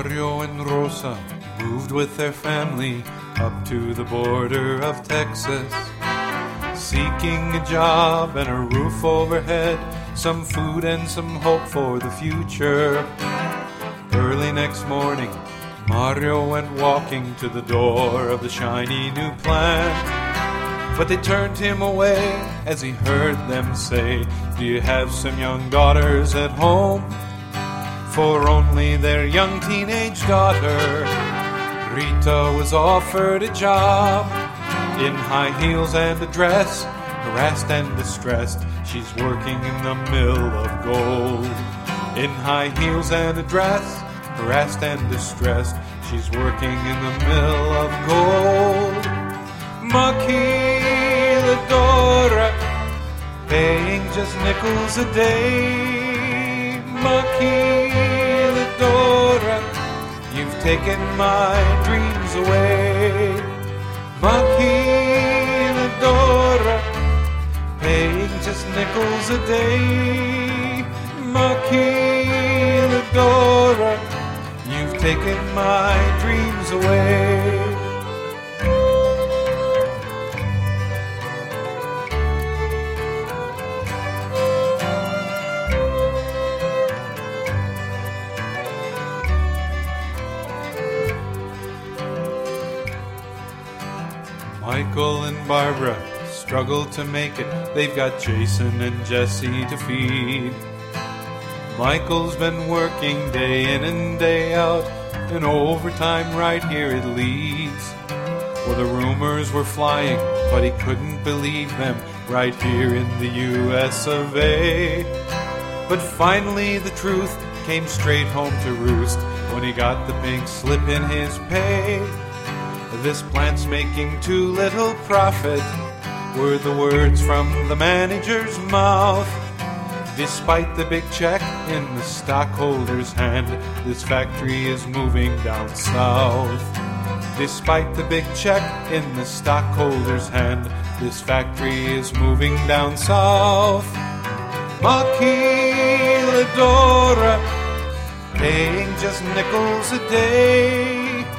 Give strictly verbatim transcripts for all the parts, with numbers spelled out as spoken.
Mario and Rosa moved with their family up to the border of Texas, seeking a job and a roof overhead, some food and some hope for the future. Early next morning, Mario went walking to the door of the shiny new plant, but they turned him away as he heard them say, "Do you have some young daughters at home?" For only their young teenage daughter, Rita, was offered a job. In high heels and a dress, harassed and distressed, she's working in the mill of gold. In high heels and a dress, harassed and distressed, she's working in the mill of gold. Maquiladora, paying just nickels a day. Maquiladora, you've taken my dreams away. Maquiladora, paying just nickels a day. Maquiladora, you've taken my dreams away. Michael and Barbara struggle to make it. They've got Jason and Jesse to feed. Michael's been working day in and day out, and overtime right here at Leeds. Well, the rumors were flying, but he couldn't believe them right here in the U S of A. But finally the truth came straight home to roost when he got the pink slip in his pay. "This plant's making too little profit," were the words from the manager's mouth. Despite the big check in the stockholder's hand, this factory is moving down south. Despite the big check in the stockholder's hand, this factory is moving down south. Maquiladora, paying just nickels a day.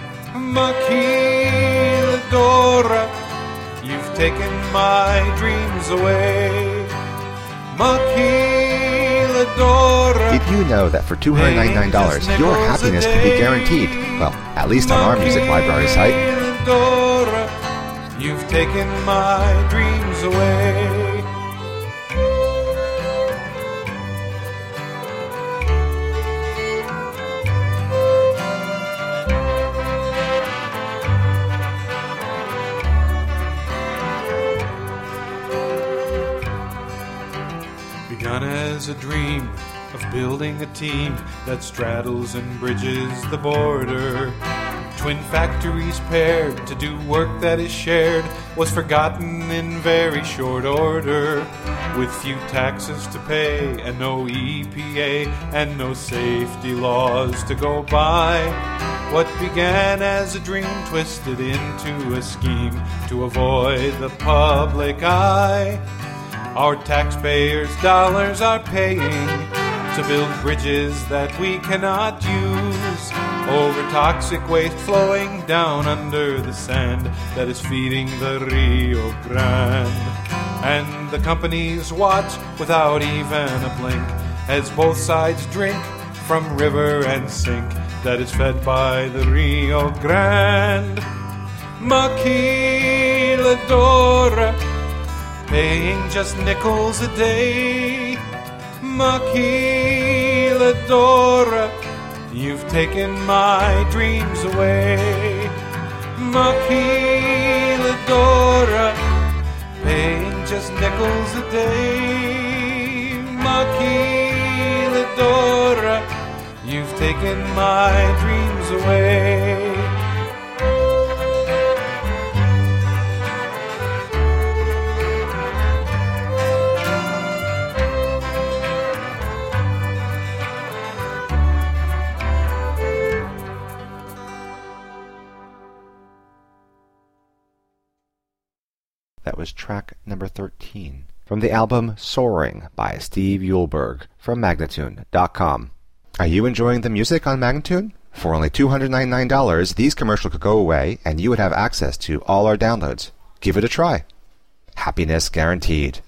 Maquiladora, you've taken my dreams away. Maquiladora. Did you know that for two hundred ninety-nine dollars, your happiness can be guaranteed? Well, at least on our music library site. Maquiladora, you've taken my dreams away. Begun as a dream of building a team that straddles and bridges the border. Twin factories paired to do work that is shared was forgotten in very short order. With few taxes to pay and no E P A and no safety laws to go by, what began as a dream twisted into a scheme to avoid the public eye. Our taxpayers' dollars are paying to build bridges that we cannot use over toxic waste flowing down under the sand that is feeding the Rio Grande. And the companies watch without even a blink as both sides drink from river and sink that is fed by the Rio Grande. Maquiladora, paying just nickels a day. Maquiladora, you've taken my dreams away. Maquiladora, paying just nickels a day. Maquiladora, you've taken my dreams away. That was track number thirteen from the album Soaring by Steve Eulberg from Magnatune dot com. Are you enjoying the music on Magnatune? For only two hundred ninety-nine dollars, these commercials could go away and you would have access to all our downloads. Give it a try. Happiness guaranteed.